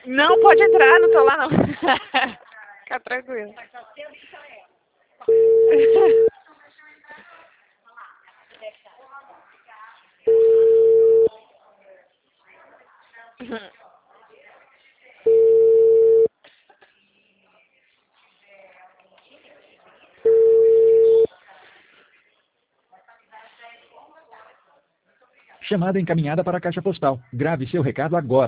Não, pode entrar, não tô lá não. Fica tranquilo. Chamada encaminhada para a caixa postal. Grave seu recado agora.